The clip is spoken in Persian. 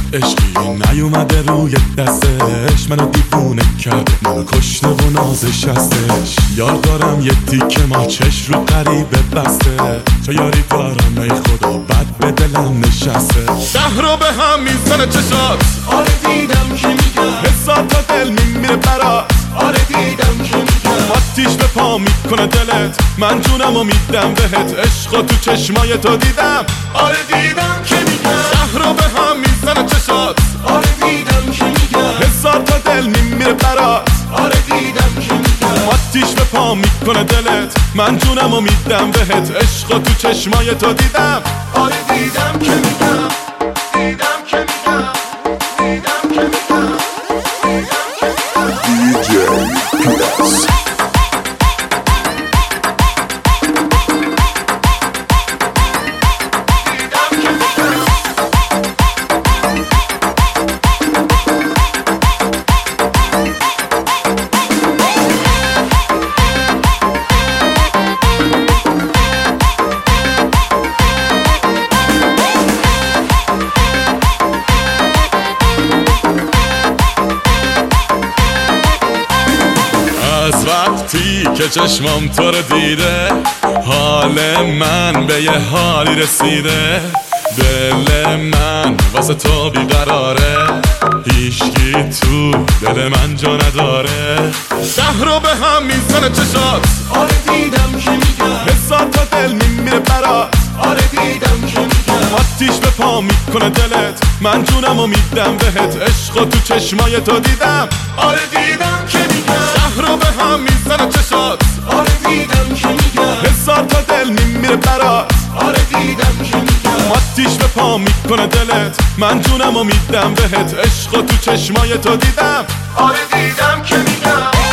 عشقی نیومده روی دستش، منو دیوونه کرده، منو کشته و نازش هستش. یار دارم یه تیکه ماچش رو غریبه بسته، چه یاری دارم ای خدا بد به دلم نشسته. شهر رو به هم میزنه چشات، آره دیدم که میگم، حساب تا دل میمیره برات، آره دیدم که میگم، آتیش به پا میکنه دلت، من جونم و میدم بهت، عشق تو چشمای تو دیدم، آره دیدم که میگم، شهر رو به هم میزنه چشات، آره دیدم که میگم، حساب تا دل میمیره برات، آره دیدم که میگم، آتیش به پا میکنه دلت، من جونم و میدم بهت، عشق تو چشمای تو دیدم، آره دیدم که میگم، دیدم که میگم، دیدم که میگم، دیدم که میگم. از وقتی که چشمام تو رو دیده، حال من به یه حالی رسیده، دل من واسه تو بیقراره، هیچکی تو دل من جا نداره. شهر رو به هم میزنه چشات، آره دیدم که میگم، حساب تا دل میمیره برات، آره دیدم که میگم، آتیش به پا میکنه دلت، من جونم و میدم بهت، عشق تو چشمای تو دیدم، آره دیدم که میگم، شهر رو به هم میزنه چشات، آره دیدم که میگم، حساب تا دل میمیره برات، آره دیدم که میگم، آتیش به پا میکنه دلت، من جونم و میدم بهت، عشق تو چشمای تو دیدم، آره دیدم که میگم.